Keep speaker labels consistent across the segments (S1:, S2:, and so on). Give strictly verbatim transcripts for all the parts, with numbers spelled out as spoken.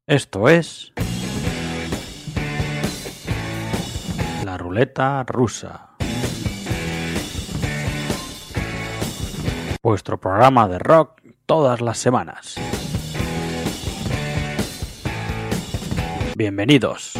S1: Esto es la ruleta rusa, vuestro programa de rock todas las semanas. Bienvenidos.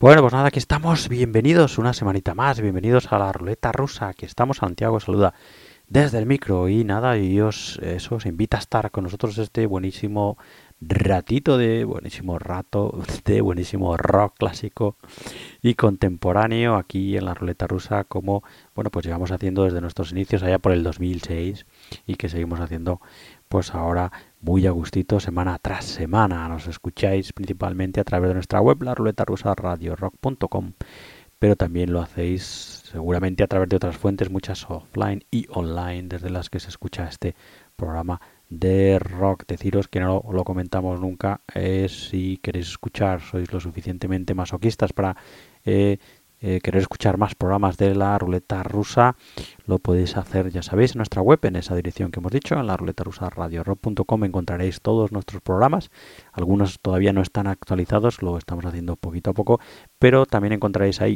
S1: Bueno, pues nada, aquí estamos. Bienvenidos una semanita más. Bienvenidos a la Ruleta Rusa. Aquí estamos. Santiago saluda desde el micro. Y nada, y os, eso, os invita a estar con nosotros este buenísimo ratito de buenísimo rato de buenísimo rock clásico y contemporáneo aquí en la Ruleta Rusa, como bueno, pues llevamos haciendo desde nuestros inicios allá por el dos mil seis y que seguimos haciendo pues ahora muy a gustito semana tras semana. Nos escucháis principalmente a través de nuestra web, la ruleta rusa radio rock punto com, pero también lo hacéis seguramente a través de otras fuentes, muchas offline y online, desde las que se escucha este programa de rock. Deciros que no lo comentamos nunca, es si queréis escuchar, sois lo suficientemente masoquistas para eh, eh, querer escuchar más programas de la Ruleta Rusa, lo podéis hacer, ya sabéis, en nuestra web, en esa dirección que hemos dicho, en la ruleta rusa radio rock punto com encontraréis todos nuestros programas. Algunos todavía no están actualizados, lo estamos haciendo poquito a poco, pero también encontraréis ahí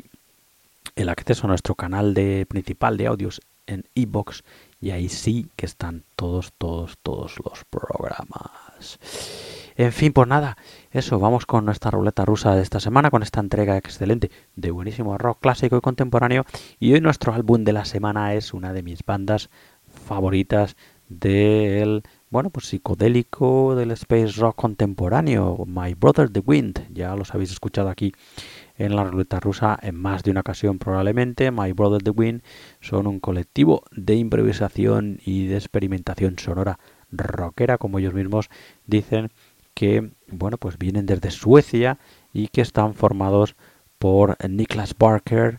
S1: el acceso a nuestro canal de principal de audios en iVoox, y ahí sí que están todos, todos, todos los programas. En fin, pues nada, eso, vamos con nuestra ruleta rusa de esta semana, con esta entrega excelente de buenísimo rock clásico y contemporáneo. Y hoy nuestro álbum de la semana es una de mis bandas favoritas del, bueno, pues psicodélico, del space rock contemporáneo, My Brother the Wind. Ya los habéis escuchado aquí en la ruleta rusa en más de una ocasión probablemente. My Brother the Wind son un colectivo de improvisación y de experimentación sonora rockera, como ellos mismos dicen, que bueno, pues vienen desde Suecia y que están formados por Niklas Barker,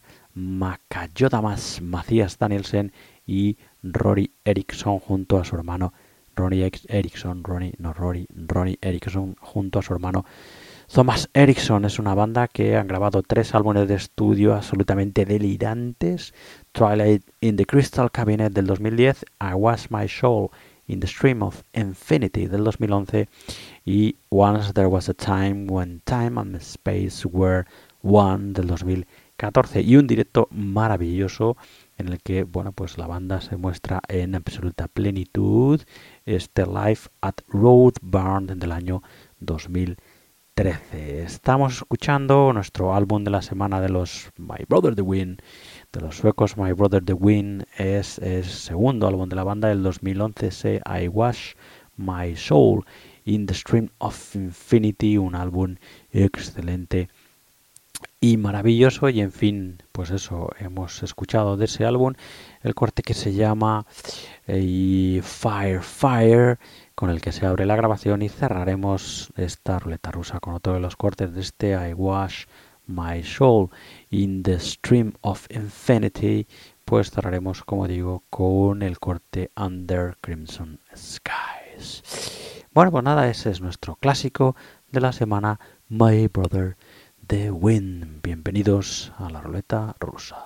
S1: Makayodamas Mathias Danielsen y Rory Eriksson junto a su hermano Ronnie Eriksson, Ronnie, no Rory, Ronnie Eriksson junto a su hermano Thomas Eriksson. Es una banda que han grabado tres álbumes de estudio absolutamente delirantes: Twilight in the Crystal Cabinet del dos mil diez, I Was My Soul in the Stream of Infinity del dos mil once y Once There Was a Time When Time and Space Were One del dos mil catorce, y un directo maravilloso en el que bueno, pues la banda se muestra en absoluta plenitud, este Live at Road Barn del año dos mil trece. Estamos escuchando nuestro álbum de la semana de los My Brother the Wind, de los suecos. My Brother the Wind es el segundo álbum de la banda del dos mil once, ese I Was My Soul in the Stream of Infinity, un álbum excelente y maravilloso. Y en fin, pues eso, hemos escuchado de ese álbum el corte que se llama eh, Fire Fire, con el que se abre la grabación, y cerraremos esta ruleta rusa con otro de los cortes de este I Was My Soul in the Stream of Infinity. Pues cerraremos, como digo, con el corte Under Crimson Skies. Bueno, pues nada, ese es nuestro clásico de la semana, My Brother the Wind. Bienvenidos a la ruleta rusa.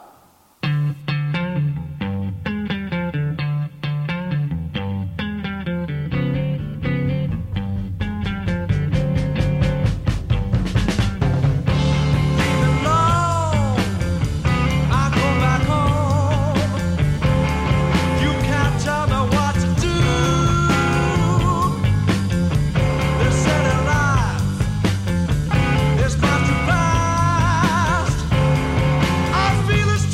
S2: Feel this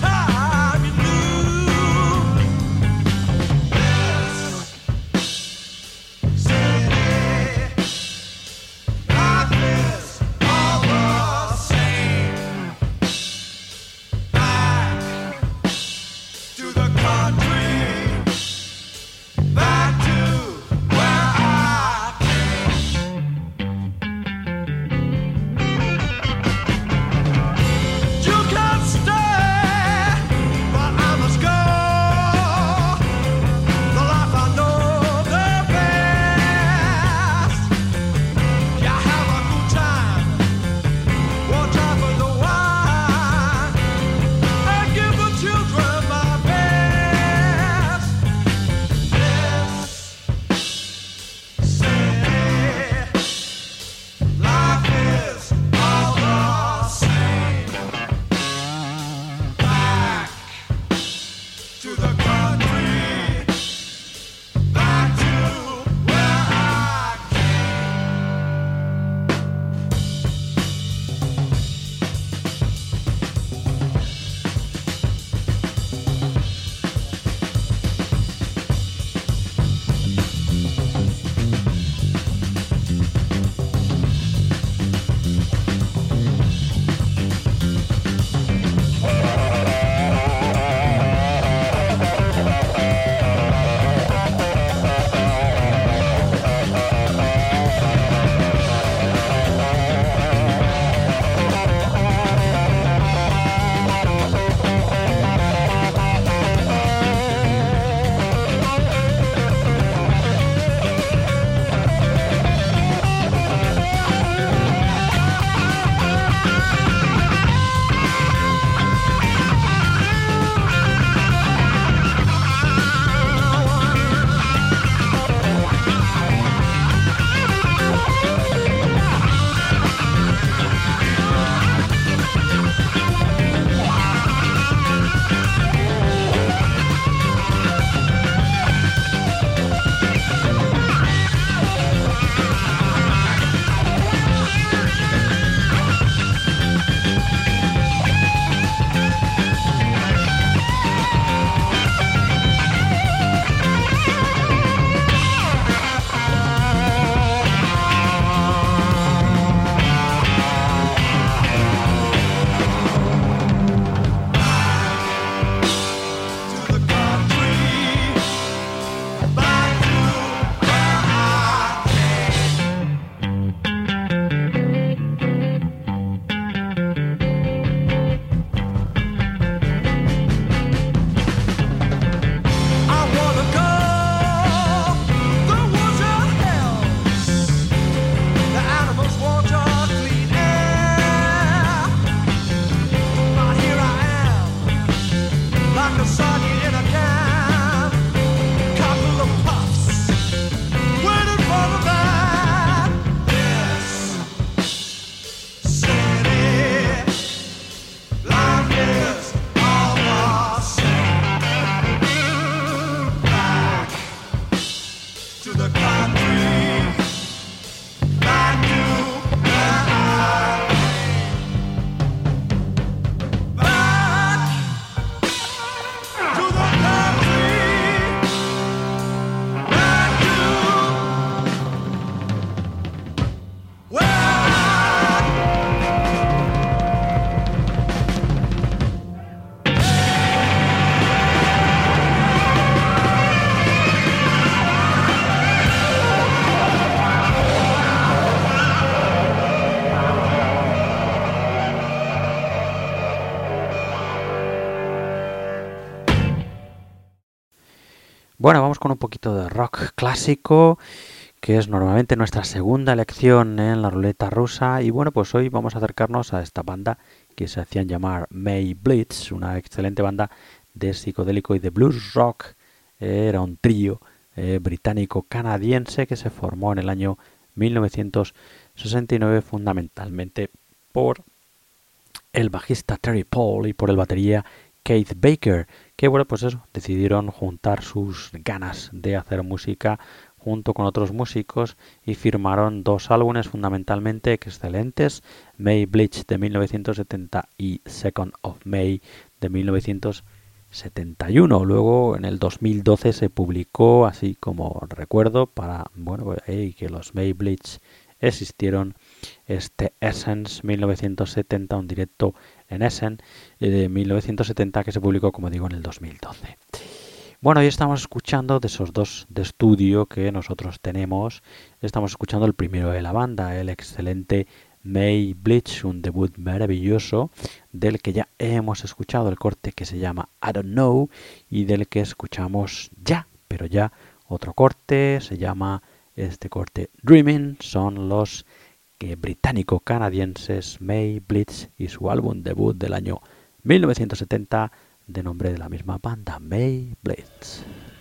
S1: Bueno, vamos con un poquito de rock clásico, que es normalmente nuestra segunda elección en la ruleta rusa. Y bueno, pues hoy vamos a acercarnos a esta banda que se hacían llamar May Blitz, una excelente banda de psicodélico y de blues rock. Eh, era un trío eh, británico-canadiense que se formó en el año mil novecientos sesenta y nueve fundamentalmente por el bajista Terry Paul y por el batería Keith Baker, que bueno, pues eso, decidieron juntar sus ganas de hacer música junto con otros músicos y firmaron dos álbumes fundamentalmente excelentes, May Blitz de mil novecientos setenta y Second of May de mil novecientos setenta y uno. Luego en el dos mil doce se publicó, así como recuerdo, para bueno, hey, que los May Blitz existieron, este Essence mil novecientos setenta, un directo en Essen de mil novecientos setenta que se publicó, como digo, en el dos mil doce. Bueno, hoy estamos escuchando de esos dos de estudio que nosotros tenemos. Estamos escuchando el primero de la banda, el excelente May Blitz, un debut maravilloso del que ya hemos escuchado el corte que se llama I Don't Know y del que escuchamos ya, pero ya otro corte, se llama este corte Dreaming. Son los que británico-canadienses May Blitz y su álbum debut del año mil novecientos setenta de nombre de la misma banda, May Blitz.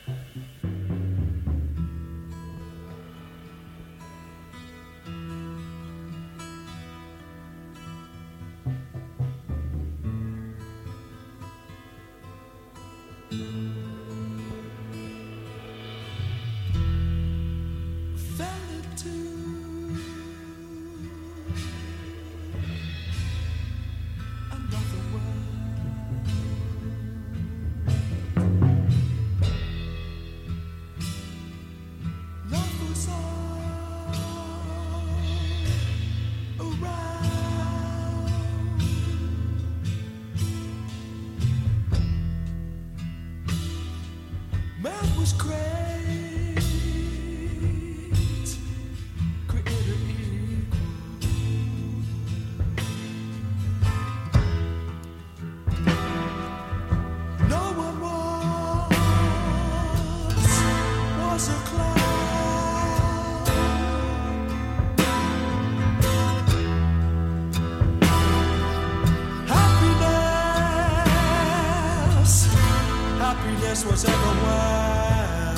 S2: Was everywhere.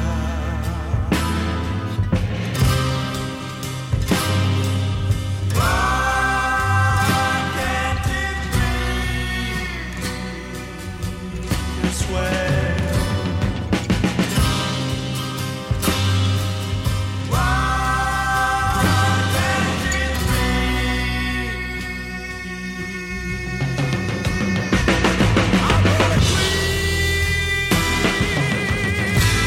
S2: Why can't it be this way? Why can't it be? I wanna dream.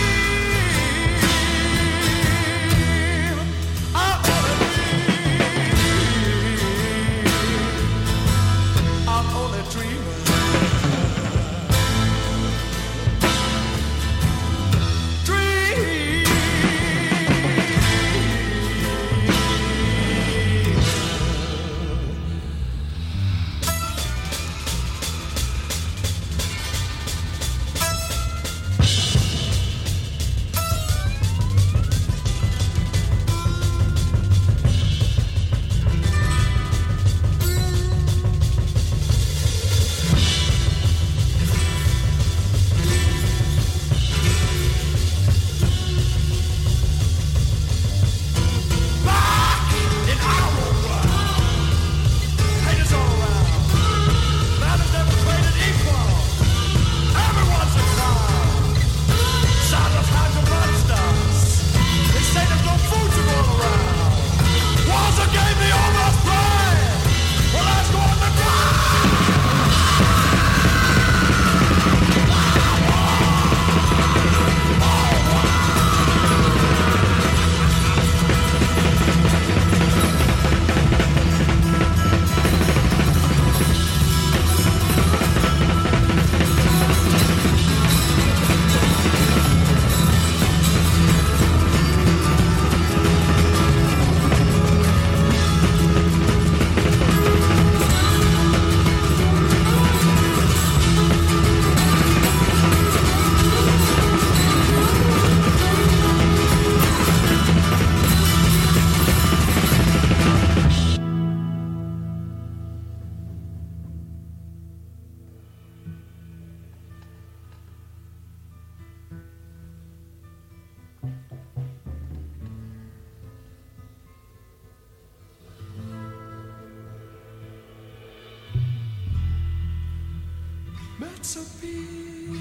S2: Let's a peep.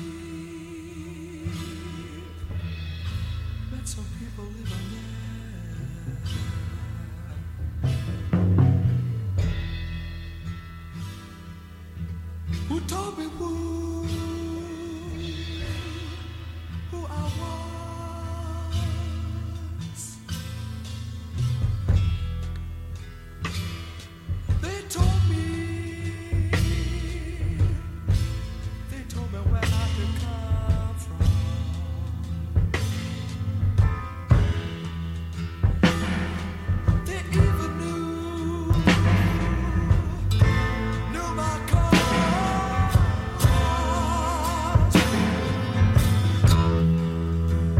S2: Let some people live on there. Who told me who, who I was? They told me, they told me where I could come from. They even knew, knew my cause.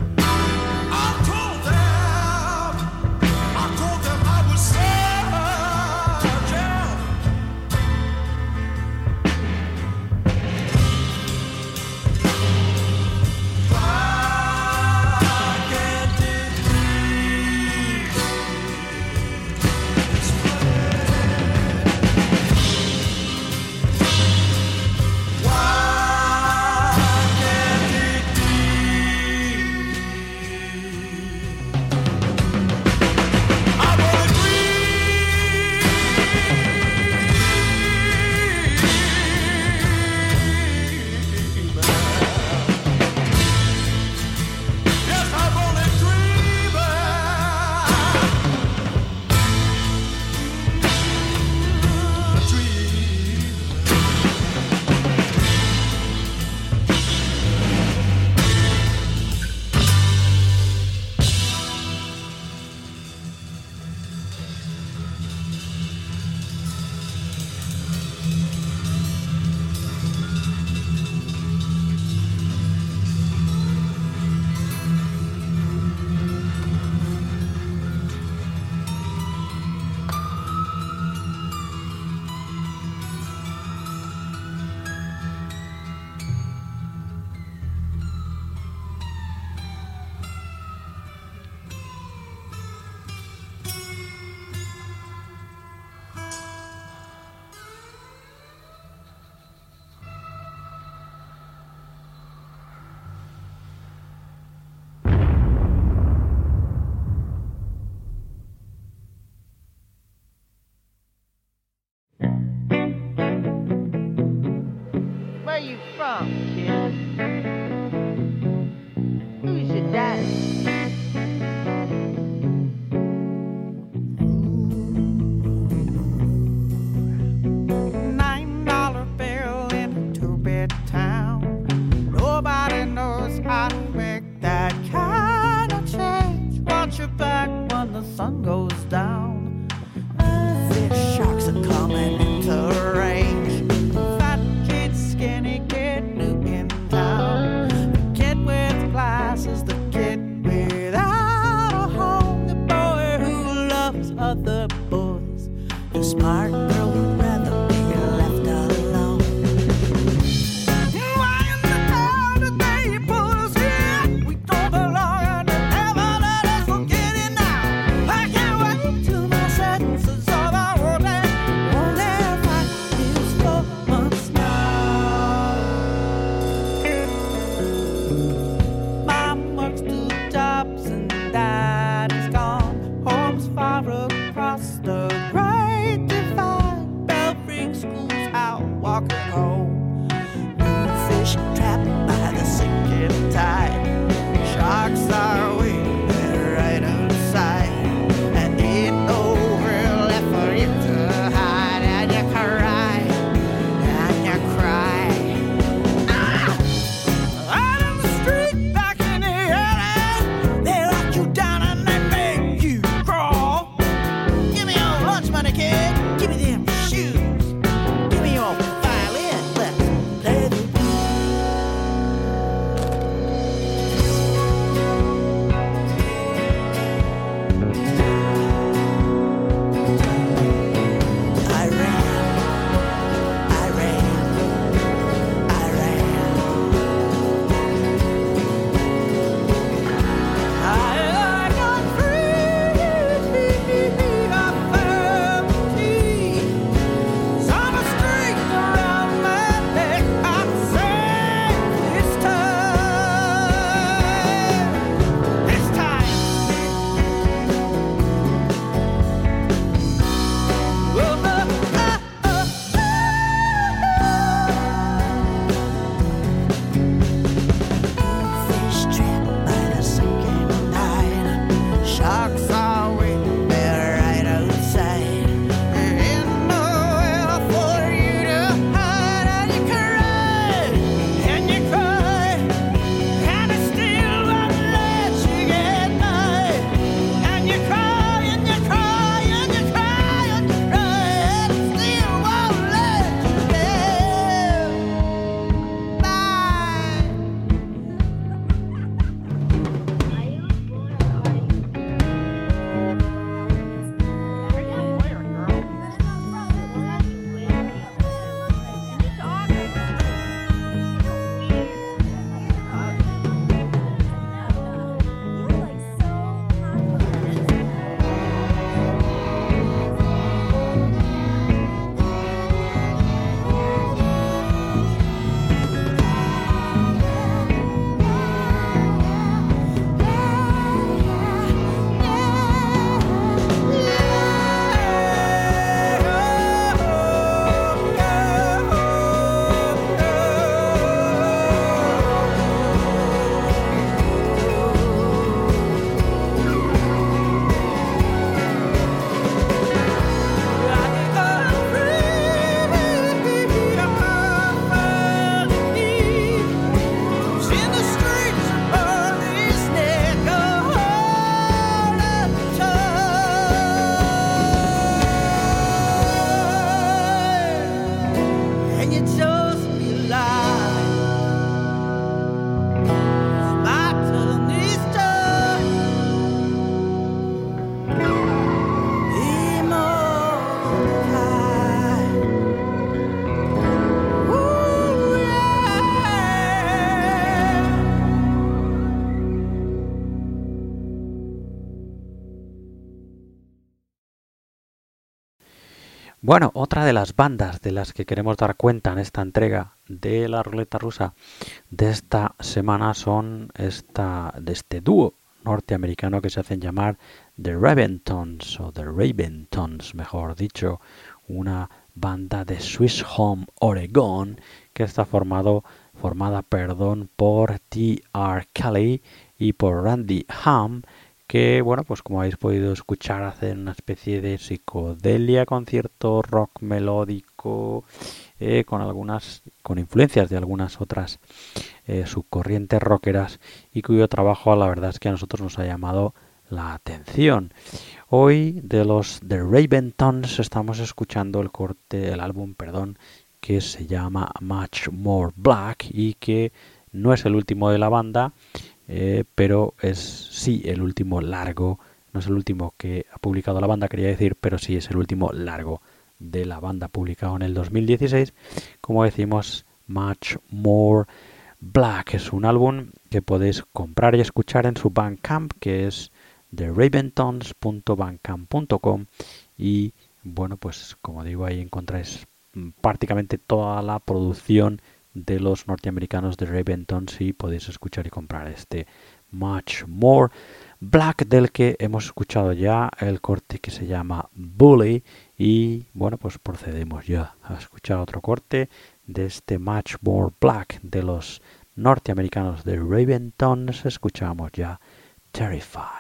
S1: Bueno, otra de las bandas de las que queremos dar cuenta en esta entrega de la ruleta rusa de esta semana son esta, de este dúo norteamericano que se hacen llamar The Raventons, o The Raventons, mejor dicho, una banda de Swiss Home, Oregon, que está formado, formada perdón, por T R Kelly y por Randy Ham, que, bueno, pues como habéis podido escuchar, hacen una especie de psicodelia con cierto rock melódico, eh, con algunas, con influencias de algunas otras eh, subcorrientes rockeras, y cuyo trabajo la verdad es que a nosotros nos ha llamado la atención. Hoy de los The Raventons estamos escuchando el corte, el álbum, perdón, que se llama Much More Black y que no es el último de la banda, eh, pero es sí el último largo, no es el último que ha publicado la banda, quería decir, pero sí es el último largo de la banda, publicado en el dos mil dieciséis. Como decimos, Much More Black es un álbum que podéis comprar y escuchar en su Bandcamp, que es the raventons punto bandcamp punto com, y bueno, pues como digo, ahí encontráis prácticamente toda la producción de los norteamericanos de Raventons y podéis escuchar y comprar este Much More Black, del que hemos escuchado ya el corte que se llama Bully, y bueno, pues procedemos ya a escuchar otro corte de este Much More Black de los norteamericanos de Raventons. Escuchamos ya Terrified.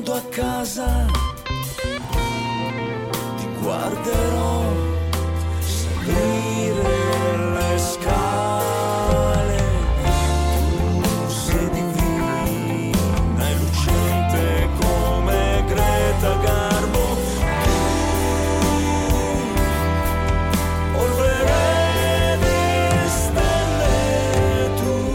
S2: tornando a casa ti guarderò salire le scale, tu sei divina e lucente come Greta Garbo, polvere di stelle tu.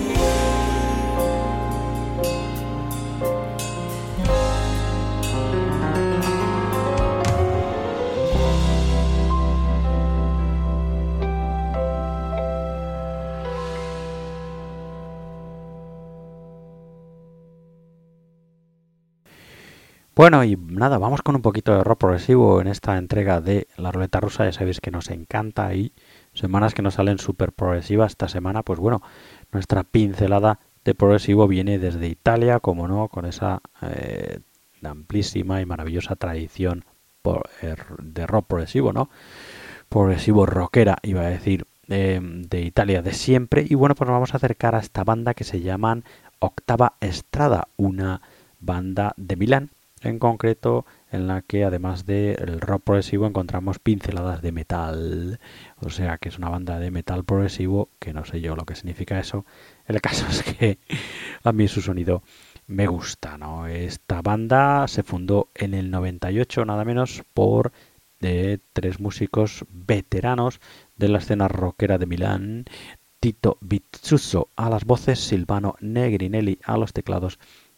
S1: Bueno, y nada, vamos con un poquito de rock progresivo en esta entrega de La Ruleta Rusa. Ya sabéis que nos encanta y semanas que nos salen súper progresivas. Esta semana, pues bueno, nuestra pincelada de progresivo viene desde Italia, como no, con esa eh, amplísima y maravillosa tradición por, eh, de rock progresivo, ¿no? Progresivo rockera, iba a decir, eh, de Italia de siempre. Y bueno, pues nos vamos a acercar a esta banda que se llaman Octava Strada, una banda de Milán, en concreto, en la que además del rock progresivo encontramos pinceladas de metal. O sea que es una banda de metal progresivo, que no sé yo lo que significa eso. El caso es que a mí su sonido me gusta, ¿no? Esta banda se fundó en el noventa y ocho, nada menos, por de tres músicos veteranos de la escena rockera de Milán: Tito Vizzuzzo a las voces, Silvano Negrinelli a los teclados,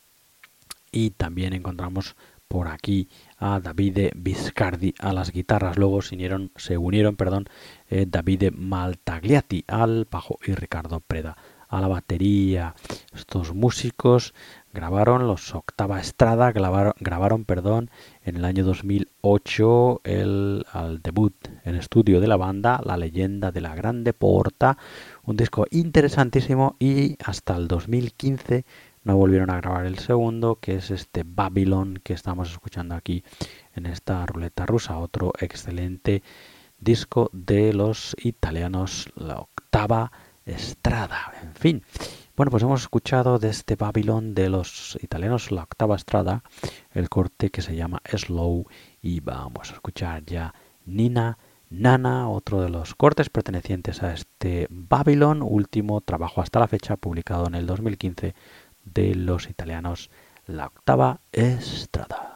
S1: y también encontramos por aquí a Davide Biscardi a las guitarras. Luego se unieron, se unieron perdón, eh, Davide Maltagliati al bajo y Ricardo Preda a la batería. Estos músicos grabaron los Octava Strada, grabaron, grabaron perdón, en el año dos mil ocho el al debut en estudio de la banda, La leyenda de la Grande Porta, un disco interesantísimo, y hasta el dos mil quince no volvieron a grabar el segundo, que es este Babylon que estamos escuchando aquí en esta ruleta rusa, otro excelente disco de los italianos, la Octava Strada. En fin, bueno, pues hemos escuchado de este Babylon de los italianos, la Octava Strada, el corte que se llama Slow, y vamos a escuchar ya Nina Nana, otro de los cortes pertenecientes a este Babylon, último trabajo hasta la fecha publicado en el dos mil quince de los italianos, la Octava Strada.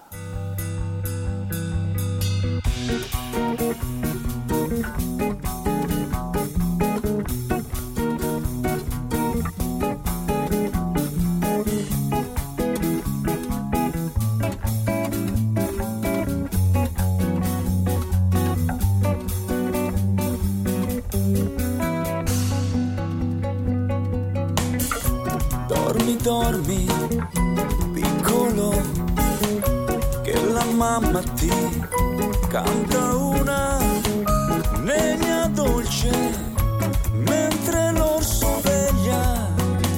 S2: Dormi, dormi, piccolo, che la mamma ti canta una negna dolce, mentre l'orso veglia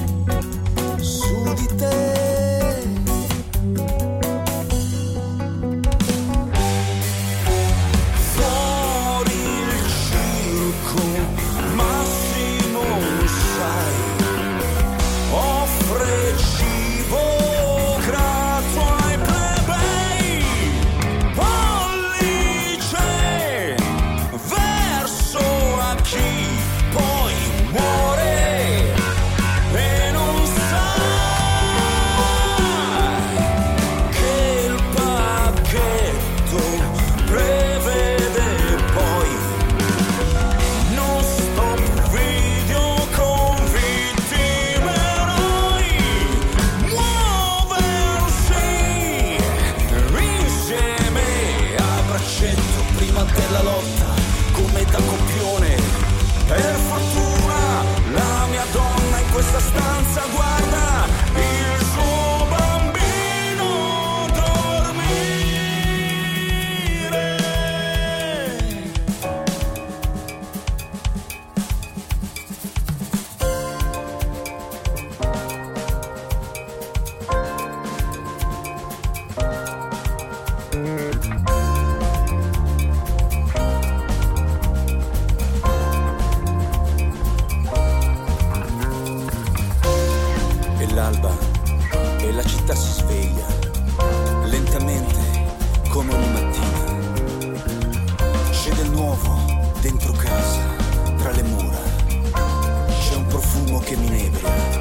S2: su di te. Fuori il circo, Massimo sai, offre cibo grato ai plebei, pollice verso a chi
S3: come ogni mattina. C'è del nuovo dentro casa, tra le mura. C'è un profumo che mi inebria.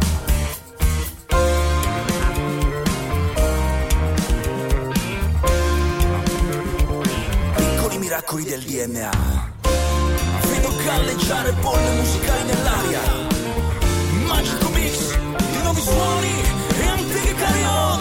S3: Piccoli miracoli del D N A. Vedo galleggiare bolle musicali nell'aria. Magico mix di nuovi suoni e antiche carioca.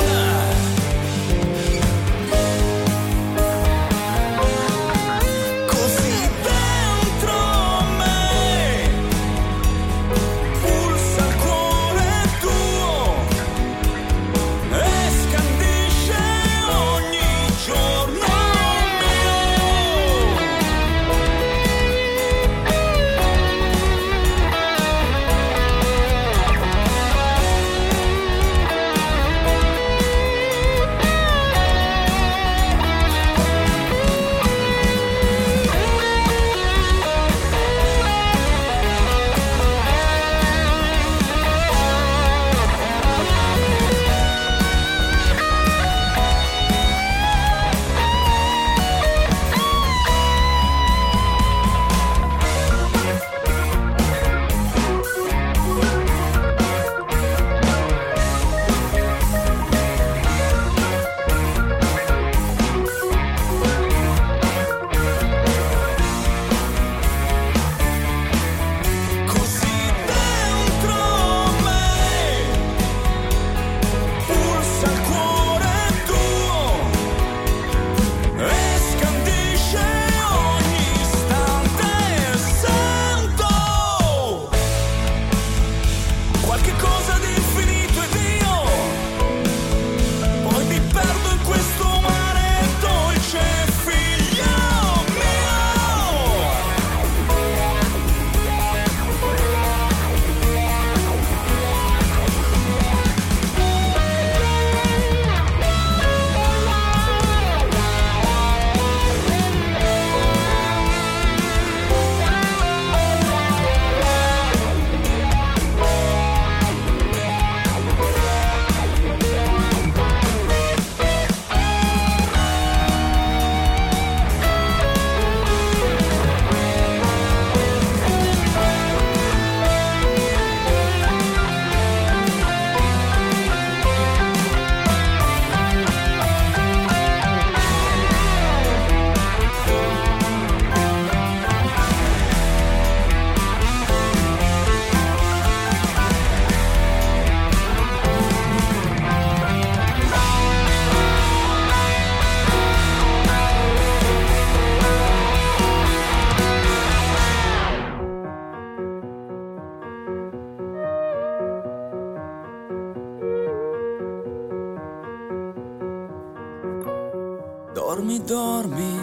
S3: Dormi, dormi,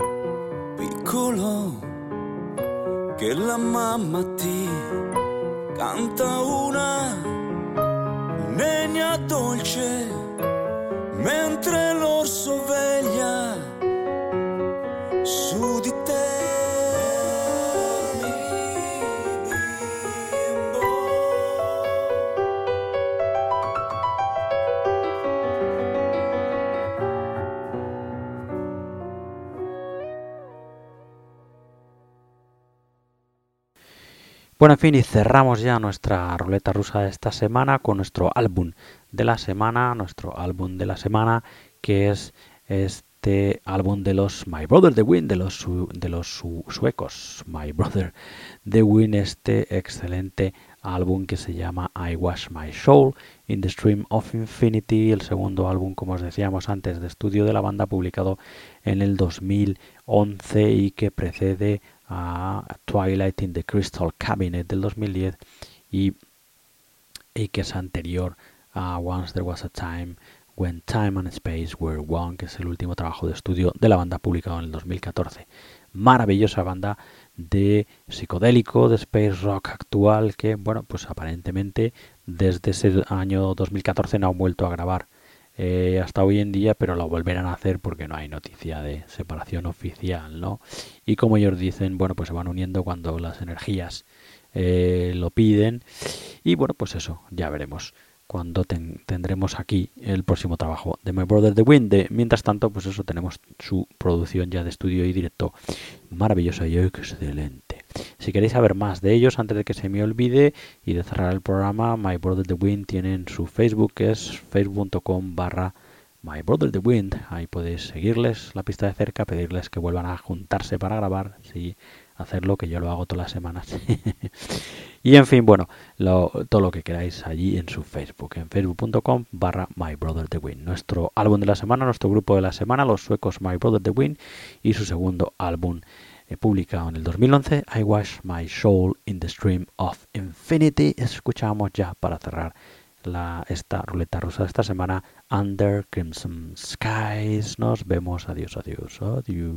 S3: piccolo, che la mamma ti canta una negna dolce, mentre l'orso veglia su di te.
S1: Bueno, en fin, y cerramos ya nuestra ruleta rusa de esta semana con nuestro álbum de la semana, nuestro álbum de la semana, que es este álbum de los My Brother The Wind, de los, su, de los su, suecos, My Brother The Wind, este excelente álbum que se llama I Wash My Soul in the Stream of Infinity, el segundo álbum, como os decíamos antes, de estudio de la banda, publicado en el dos mil once y que precede a Twilight in the Crystal Cabinet del dos mil diez y, y que es anterior a Once There Was a Time When Time and Space Were One, que es el último trabajo de estudio de la banda, publicado en el dos mil catorce. Maravillosa banda de psicodélico, de space rock actual, que, bueno, pues aparentemente desde ese año dos mil catorce no han vuelto a grabar Eh, hasta hoy en día, pero lo volverán a hacer porque no hay noticia de separación oficial, ¿no? Y como ellos dicen, bueno, pues se van uniendo cuando las energías eh, lo piden y, bueno, pues eso, ya veremos cuando ten, tendremos aquí el próximo trabajo de My Brother The Wind. De, mientras tanto, pues eso, tenemos su producción ya de estudio y directo maravillosa y excelente. Si queréis saber más de ellos, antes de que se me olvide y de cerrar el programa, My Brother The Wind tienen su Facebook, que es facebook.com barra My Brother The Wind. Ahí podéis seguirles la pista de cerca, pedirles que vuelvan a juntarse para grabar, sí, hacerlo, que yo lo hago todas las semanas. Y en fin, bueno, lo, todo lo que queráis allí en su Facebook, en facebook.com barra My Brother The Wind. Nuestro álbum de la semana, nuestro grupo de la semana, los suecos My Brother The Wind, y su segundo álbum eh, publicado en el dos mil once, I Wash My Soul in the Stream of Infinity. Escuchamos ya para cerrar la, esta ruleta rusa de esta semana, Under Crimson Skies. Nos vemos, adiós, adiós, adiós.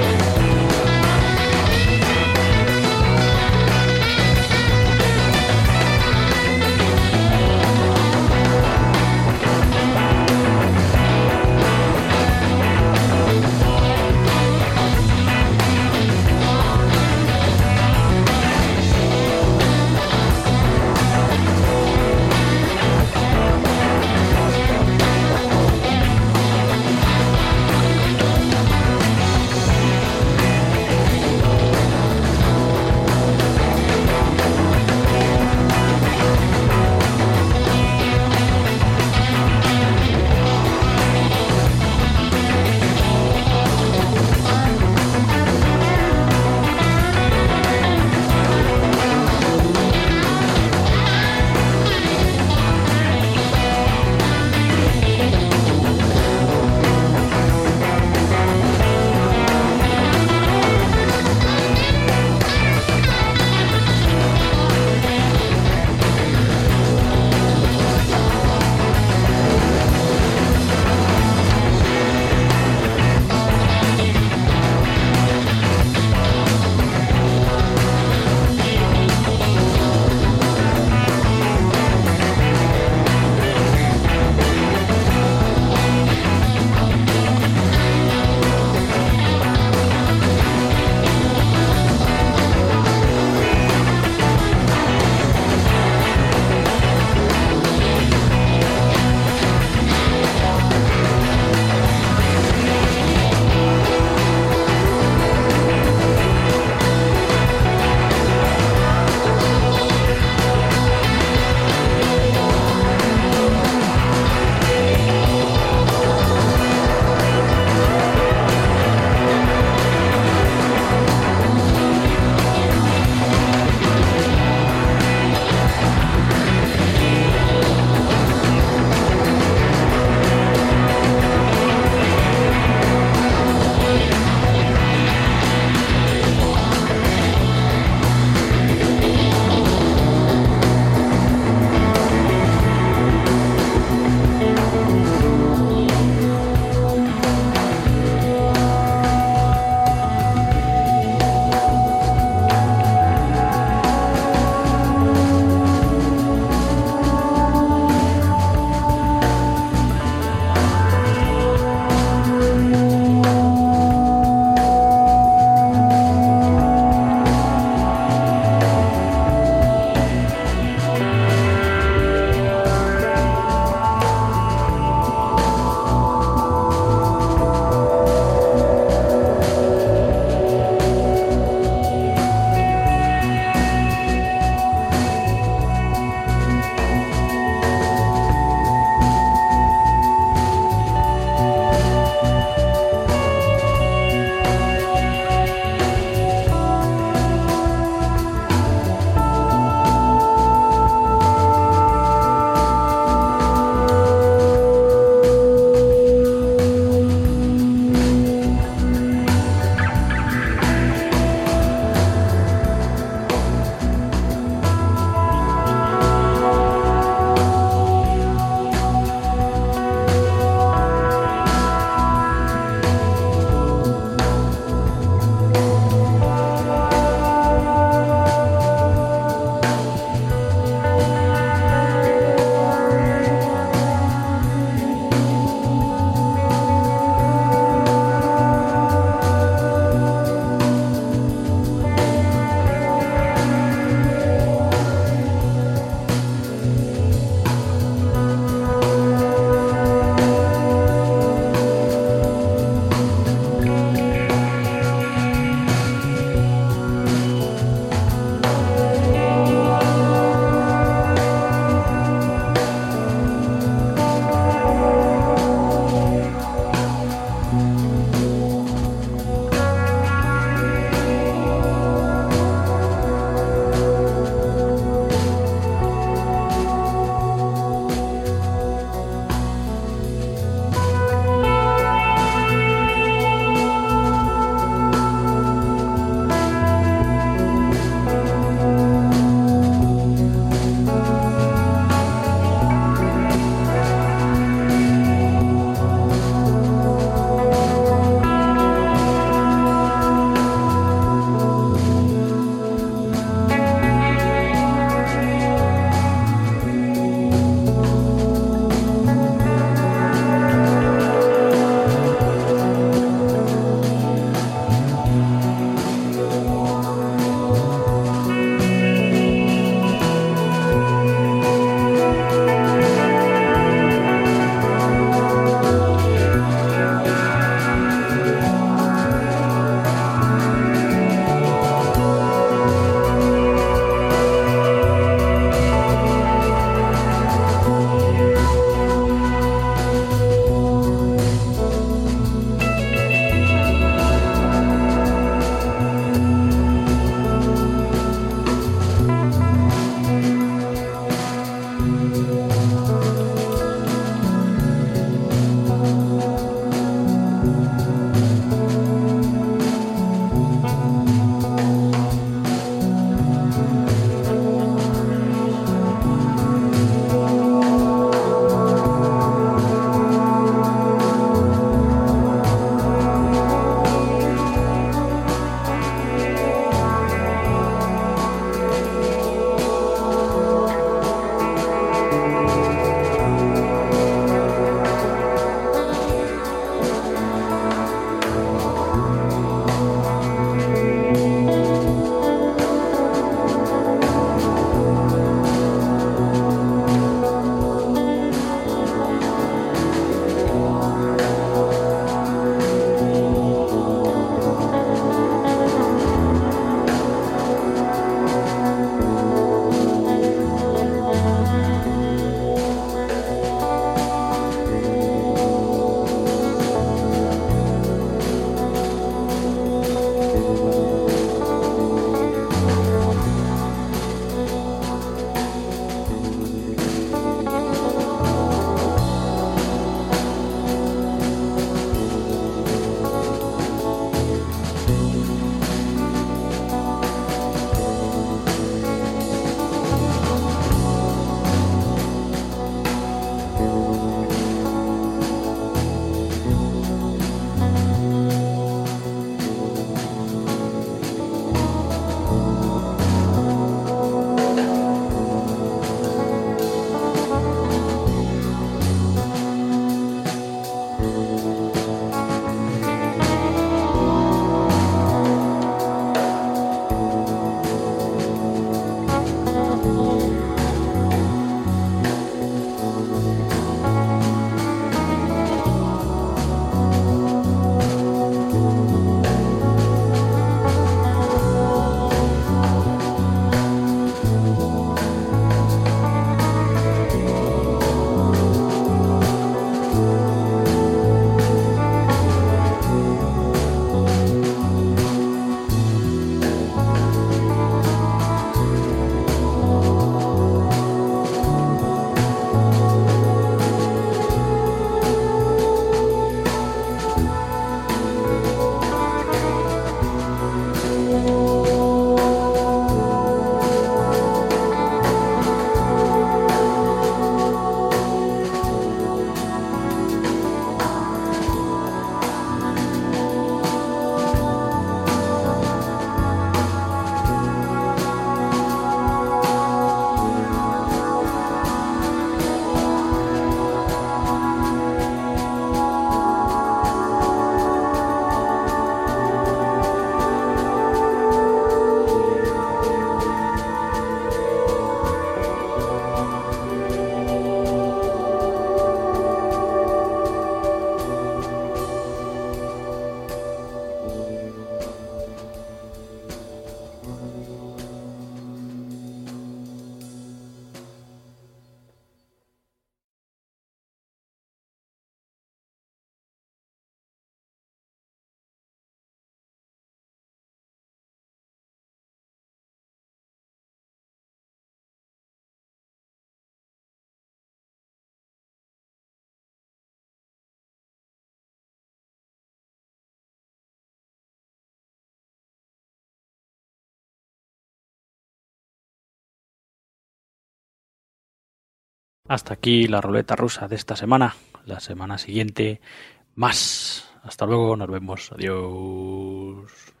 S1: Hasta aquí la ruleta rusa de esta semana. La semana siguiente más. Hasta luego, nos vemos. Adiós.